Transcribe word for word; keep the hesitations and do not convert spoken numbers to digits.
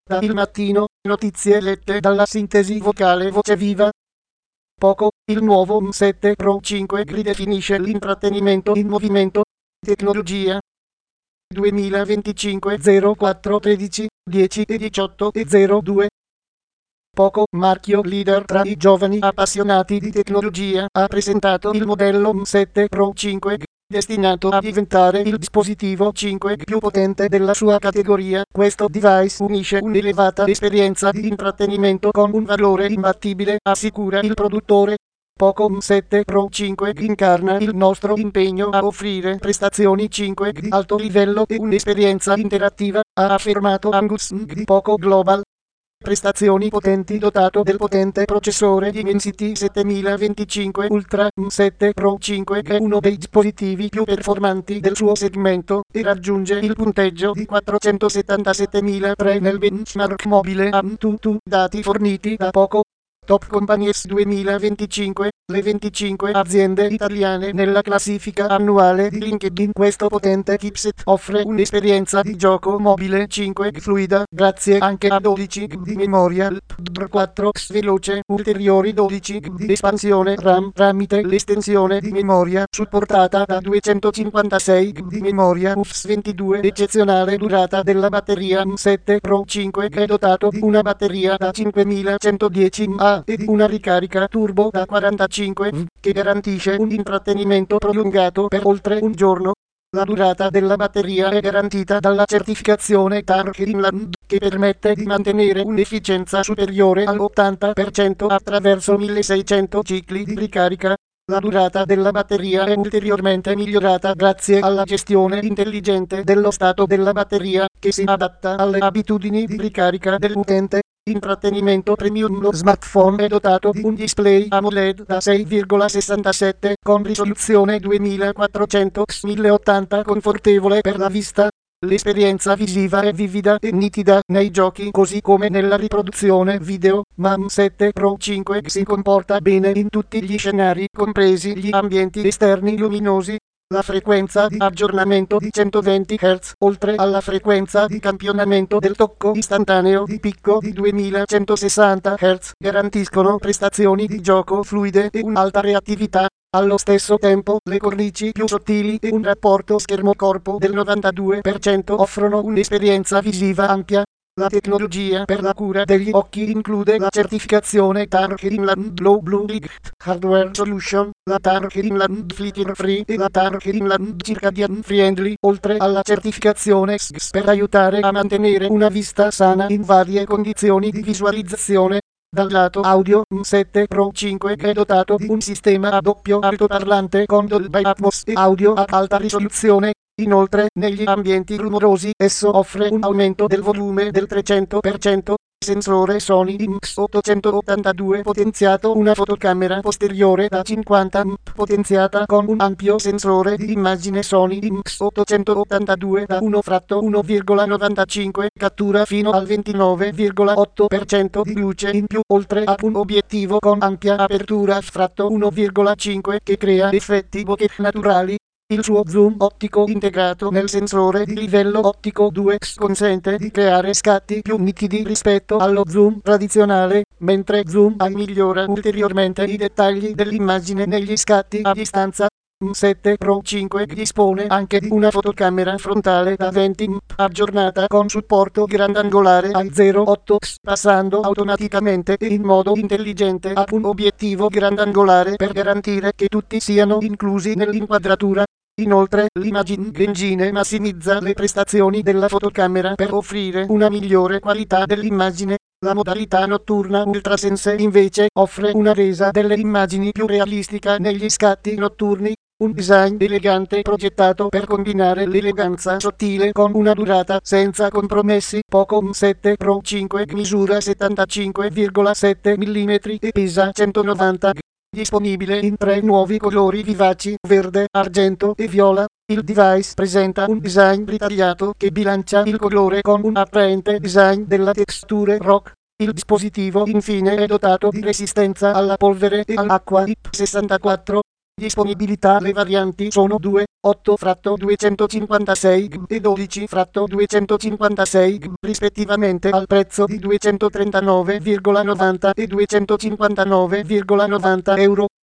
Da Il Mattino, notizie lette dalla sintesi vocale Voce Viva. Poco, il nuovo M sette Pro cinque ridefinisce l'intrattenimento in movimento. Tecnologia. duemilaventicinque zero quattro tredici dieci e diciotto e zero due. Poco, marchio leader tra i giovani appassionati di tecnologia, ha presentato il modello M sette Pro cinque, destinato a diventare il dispositivo cinque più potente della sua categoria. Questo device unisce un'elevata esperienza di intrattenimento con un valore imbattibile, assicura il produttore. Poco M sette Pro cinque incarna il nostro impegno a offrire prestazioni cinque di alto livello e un'esperienza interattiva, ha affermato Angus Ng di Poco Global. Prestazioni potenti. Dotato del potente processore Dimensity settemilaventicinque Ultra, M sette Pro cinque è uno dei dispositivi più performanti del suo segmento e raggiunge il punteggio di quattrocentosettantasettemilatré nel benchmark mobile AnTuTu, dati forniti da Poco. Top Companies duemilaventicinque, le venticinque aziende italiane nella classifica annuale di LinkedIn. Questo potente chipset offre un'esperienza di gioco mobile cinque fluida, grazie anche a dodici giga di memoria L P D R quattro X veloce, ulteriori dodici giga di espansione RAM tramite l'estensione di memoria supportata da duecentocinquantasei giga di memoria U F S ventidue. Eccezionale durata della batteria. M sette Pro cinque è dotato di una batteria da cinquemilacentodieci milliamperi e di una ricarica turbo da quarantacinque watt che garantisce un intrattenimento prolungato per oltre un giorno. La durata della batteria è garantita dalla certificazione Target Inland, che permette di mantenere un'efficienza superiore all'ottanta per cento attraverso milleseicento cicli di ricarica. La durata della batteria è ulteriormente migliorata grazie alla gestione intelligente dello stato della batteria, che si adatta alle abitudini di ricarica dell'utente. Intrattenimento premium. Lo smartphone è dotato di un display AMOLED da sei virgola sessantasette con risoluzione duemilaquattrocento x mille ottanta confortevole per la vista. L'esperienza visiva è vivida e nitida nei giochi così come nella riproduzione video, ma M sette Pro cinque si comporta bene in tutti gli scenari, compresi gli ambienti esterni luminosi. La frequenza di aggiornamento di centoventi hertz, oltre alla frequenza di campionamento del tocco istantaneo di picco di duemilacentosessanta hertz, garantiscono prestazioni di gioco fluide e un'alta reattività. Allo stesso tempo, le cornici più sottili e un rapporto schermo-corpo del novantadue per cento offrono un'esperienza visiva ampia. La tecnologia per la cura degli occhi include la certificazione Target Inland Low Blue Light Hardware Solution, la Target Inland Flicker Free e la Target Inland Circadian Friendly, oltre alla certificazione S G S per aiutare a mantenere una vista sana in varie condizioni di visualizzazione. Dal lato audio, M sette Pro cinque è dotato di un sistema a doppio altoparlante con Dolby Atmos e audio ad alta risoluzione. Inoltre, negli ambienti rumorosi, esso offre un aumento del volume del trecento per cento. Sensore Sony I M X ottocentottantadue potenziato. Una fotocamera posteriore da cinquanta megapixel potenziata con un ampio sensore di immagine Sony I M X ottocentottantadue da uno uno virgola novantacinque, cattura fino al ventinove virgola otto per cento di luce in più, oltre ad un obiettivo con ampia apertura f uno virgola cinque che crea effetti bokeh naturali. Il suo zoom ottico integrato nel sensore di livello ottico due X consente di creare scatti più nitidi rispetto allo zoom tradizionale, mentre Zoom Eye migliora ulteriormente i dettagli dell'immagine negli scatti a distanza. M sette Pro cinque dispone anche di una fotocamera frontale da venti megapixel aggiornata con supporto grandangolare a zero virgola otto x, passando automaticamente e in modo intelligente ad un obiettivo grandangolare per garantire che tutti siano inclusi nell'inquadratura. Inoltre, l'Imaging Engine massimizza le prestazioni della fotocamera per offrire una migliore qualità dell'immagine. La modalità notturna Ultrasense invece offre una resa delle immagini più realistica negli scatti notturni. Un design elegante progettato per combinare l'eleganza sottile con una durata senza compromessi. Poco M sette Pro cinque misura settantacinque virgola sette millimetri e pesa centonovanta grammi. Disponibile in tre nuovi colori vivaci, verde, argento e viola. Il device presenta un design ritagliato che bilancia il colore con un attraente design della texture rock. Il dispositivo infine è dotato di resistenza alla polvere e all'acqua I P sessantaquattro. Disponibilità: le varianti sono due, otto duecentocinquantasei gigabyte e dodici duecentocinquantasei gigabyte, rispettivamente al prezzo di duecentotrentanove virgola novanta e duecentocinquantanove virgola novanta euro.